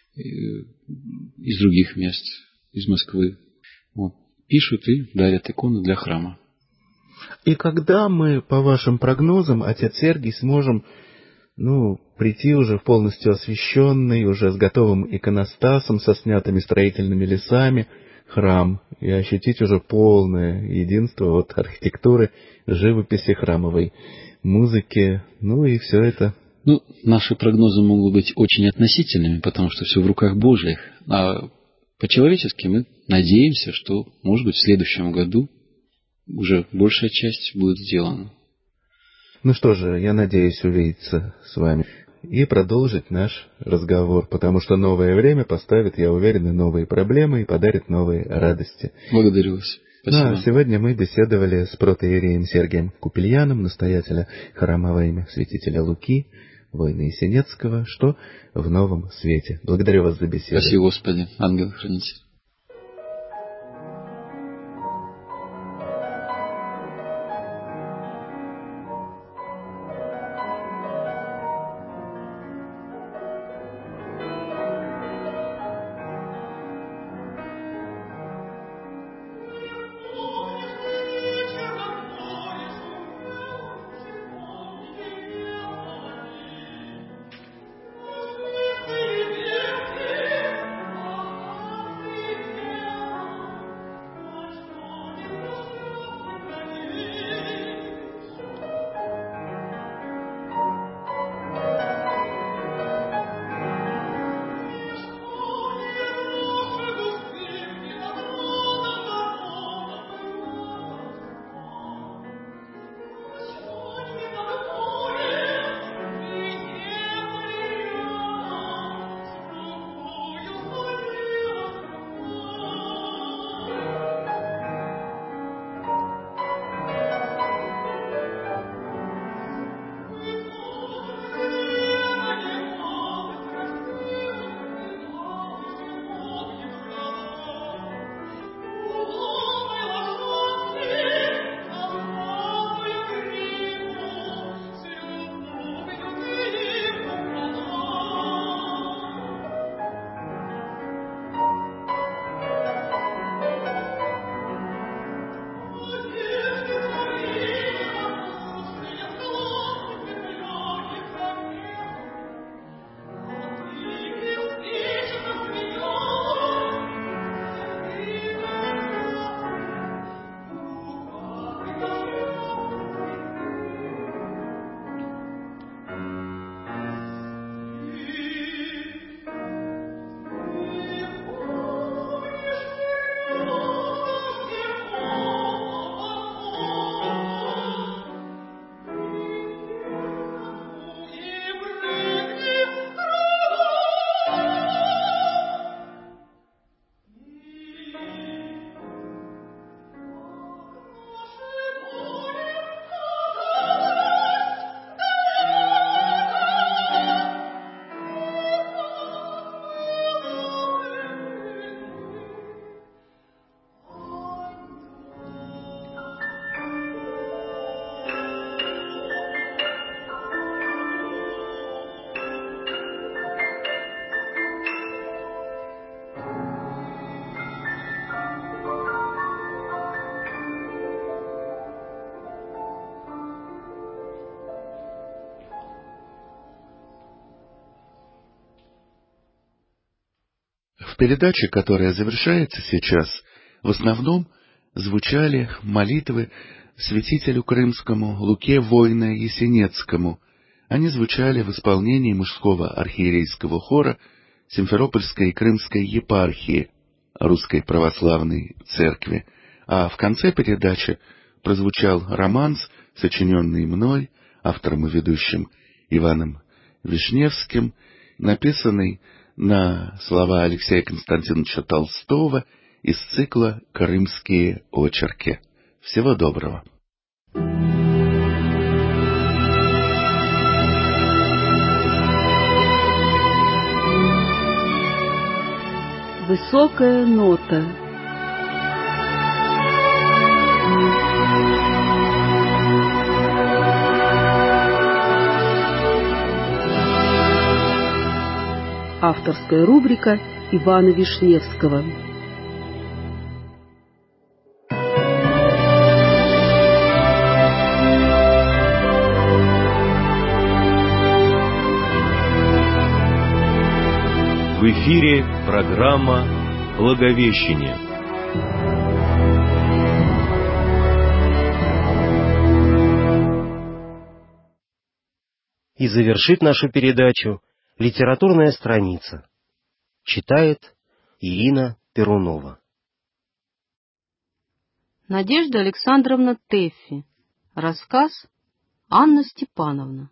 из других мест, из Москвы, вот, пишут и дарят иконы для храма. И когда мы, по вашим прогнозам, отец Сергий, сможем, ну, прийти уже в полностью освященный, уже с готовым иконостасом, со снятыми строительными лесами, храм, и ощутить уже полное единство от архитектуры, живописи храмовой, музыки, ну и все это. Ну, наши прогнозы могут быть очень относительными, потому что все в руках Божьих, а по-человечески мы надеемся, что, может быть, в следующем году уже большая часть будет сделана. Ну что же, я надеюсь увидеться с вами и продолжить наш разговор, потому что новое время поставит, я уверен, и новые проблемы и подарит новые радости. Благодарю вас. Спасибо. Ну, а сегодня мы беседовали с протоиереем Сергием Купельяном, настоятеля храма во имя святителя Луки, воина Есенецкого, что в новом свете. Благодарю вас за беседу. Спасибо, Господи, ангел-хранитель. в передаче, которая завершается сейчас, в основном звучали молитвы святителю крымскому Луке Воина-Есенецкому. Они звучали в исполнении мужского архиерейского хора Симферопольской и Крымской епархии Русской Православной Церкви, а в конце передачи прозвучал романс, сочиненный мной, автором и ведущим Иваном Вишневским, написанный на слова Алексея Константиновича Толстого из цикла «Крымские очерки». Всего доброго. Высокая нота. Авторская рубрика Ивана Вишневского. В эфире программа «Благовещение». И завершит нашу передачу литературная страница. Читает Ирина Перунова. Надежда Александровна Тэффи. Рассказ Анна Степановна.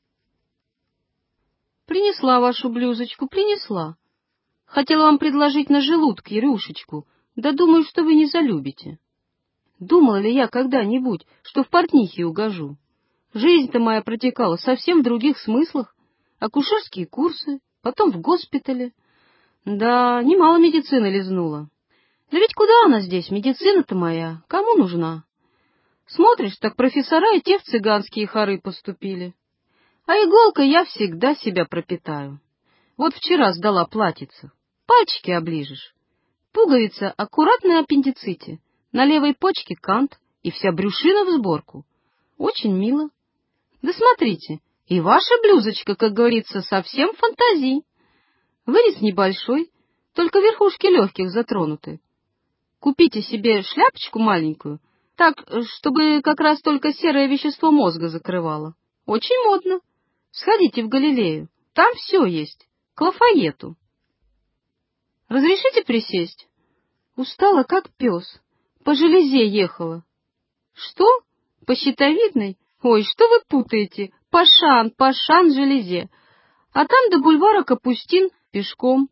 Принесла вашу блюзочку, принесла. Хотела вам предложить на желудке рюшечку, да думаю, что вы не залюбите. Думала ли я когда-нибудь, что в портнихе угожу? Жизнь-то моя протекала совсем в других смыслах. Акушерские курсы, потом в госпитале. Да, немало медицины лизнула. Да ведь куда она здесь, медицина-то моя, кому нужна? Смотришь, так профессора и те в цыганские хоры поступили. А иголкой я всегда себя пропитаю. Вот вчера сдала платьице. Пальчики оближешь. Пуговица аккуратная аппендиците. На левой почке кант и вся брюшина в сборку. Очень мило. Да смотрите, и ваша блюзочка, как говорится, совсем фантазии. Вырез небольшой, только верхушки легких затронуты. Купите себе шляпочку маленькую, так, чтобы как раз только серое вещество мозга закрывало. Очень модно. Сходите в Галилею, там все есть, к Лафаету. Разрешите присесть? Устала, как пес, по железе ехала. Что? По щитовидной? Ой, что вы путаете? Пашан, Пашан, железе. А там до бульвара Капустин пешком.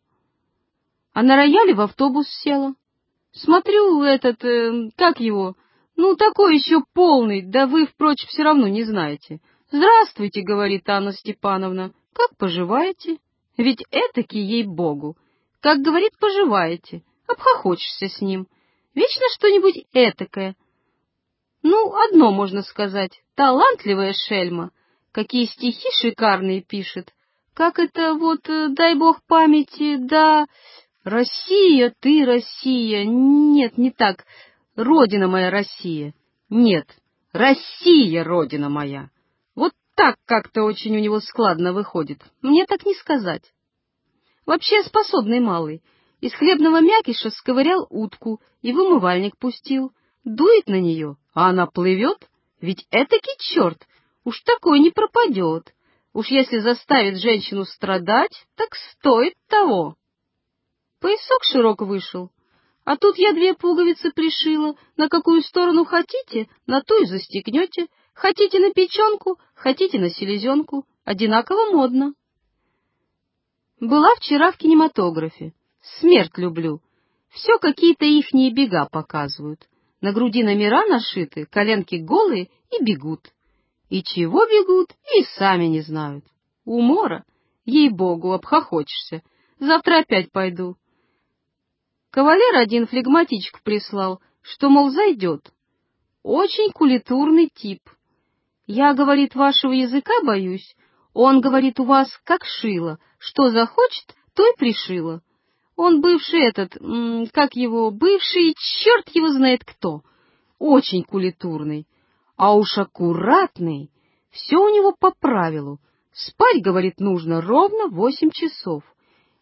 А на рояле в автобус села. Смотрю, этот, э, как его, ну, такой еще полный, да вы, впрочем, все равно не знаете. «Здравствуйте», — говорит Анна Степановна, — «как поживаете?» Ведь этаки, ей-богу. Как говорит, поживаете, обхохочешься с ним. Вечно что-нибудь этакое. Ну, одно можно сказать, талантливая шельма. Какие стихи шикарные пишет. Как это вот, дай бог памяти, да... Россия, ты, Россия, нет, не так, Родина моя, Россия. Нет, Россия, Родина моя. Вот так как-то очень у него складно выходит. Мне так не сказать. Вообще способный малый. Из хлебного мякиша сковырял утку и в умывальник пустил. Дует на нее, а она плывет. Ведь этакий черт, уж такой не пропадет. Уж если заставит женщину страдать, так стоит того. Поясок широк вышел. А тут я две пуговицы пришила. На какую сторону хотите, на ту и застегнете. Хотите на печенку, хотите на селезенку. Одинаково модно. Была вчера в кинематографе. Смерть люблю. Все какие-то ихние бега показывают. На груди номера нашиты, коленки голые и бегут. И чего бегут, и сами не знают. Умора, ей-богу, обхохочешься. Завтра опять пойду. Кавалер один флегматичку прислал, что, мол, зайдет. Очень культурный тип. Я, говорит, вашего языка боюсь. Он, говорит, у вас как шило. Что захочет, то и пришила. Он бывший этот, как его, бывший, черт его знает кто. Очень культурный. А уж аккуратный. Все у него по правилу. Спать, говорит, нужно ровно восемь часов.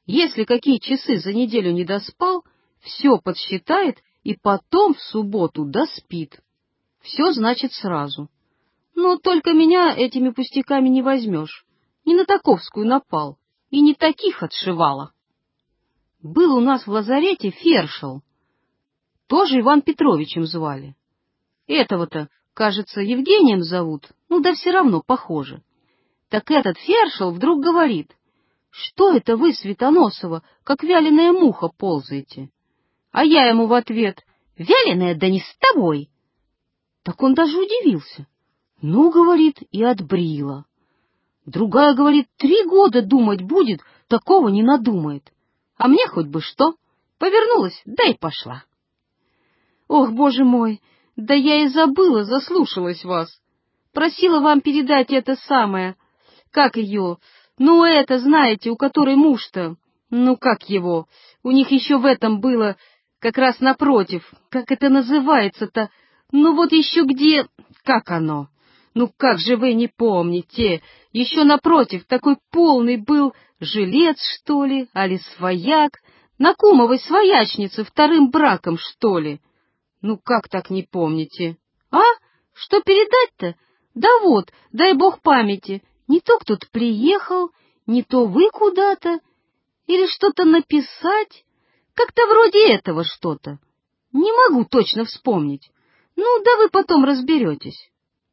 если какие часы за неделю не доспал, все подсчитает и потом в субботу доспит. Все значит сразу. Но только меня этими пустяками не возьмешь. Не на таковскую напал и не таких отшивала. Был у нас в лазарете фершел. Тоже Иван Петровичем звали. Этого-то, кажется, Евгением зовут, ну да все равно похоже. Так этот фершел вдруг говорит: «Что это вы, Светоносова, как вяленая муха ползаете?» А я ему в ответ: «Вяленая, да не с тобой!» Так он даже удивился. «Ну, — говорит, — и отбрила». Другая, говорит, три года думать будет, такого не надумает. А мне хоть бы что, повернулась, да и пошла. Ох, боже мой, да я и забыла, заслушалась вас. Просила вам передать это самое, как ее, ну это, знаете, у которой муж-то, ну как его, у них еще в этом было, как раз напротив, как это называется-то, ну вот еще где, как оно? Ну как же вы не помните, еще напротив такой полный был жилец, что ли, али свояк, на кумовой своячнице вторым браком, что ли? Ну как так не помните? А? Что передать-то? Да вот, дай бог памяти, не то кто-то приехал, не то вы куда-то, или что-то написать, как-то вроде этого что-то. Не могу точно вспомнить. Ну, да вы потом разберетесь.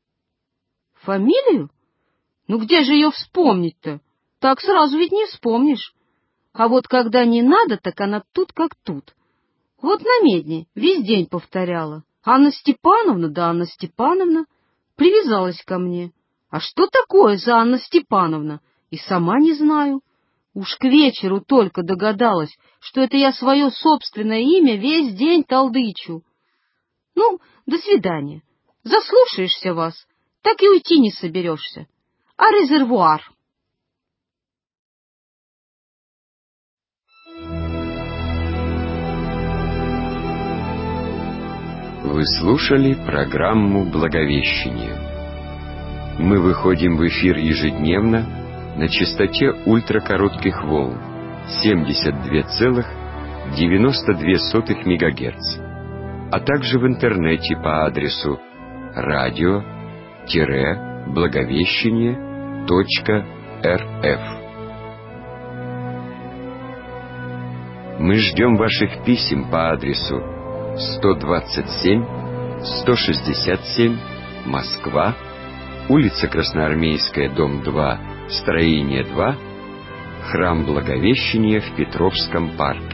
Фамилию? Ну где же ее вспомнить-то? Так сразу ведь не вспомнишь. А вот когда не надо, так она тут как тут. Вот на медне весь день повторяла. Анна Степановна, да Анна Степановна. Привязалась ко мне. А что такое за Анна Степановна? И сама не знаю. Уж к вечеру только догадалась, что это я свое собственное имя весь день толдычу. Ну, до свидания. Заслушаешься вас, так и уйти не соберешься. А резервуар? Вы слушали программу «Благовещение». Мы выходим в эфир ежедневно на частоте ультракоротких волн семьдесят два целых девяносто две сотых мегагерц, а также в интернете по адресу радио-благовещение точка рф. Мы ждем ваших писем по адресу сто двадцать семь сто шестьдесят семь, Москва, улица Красноармейская, дом два, строение два, храм Благовещения в Петровском парке.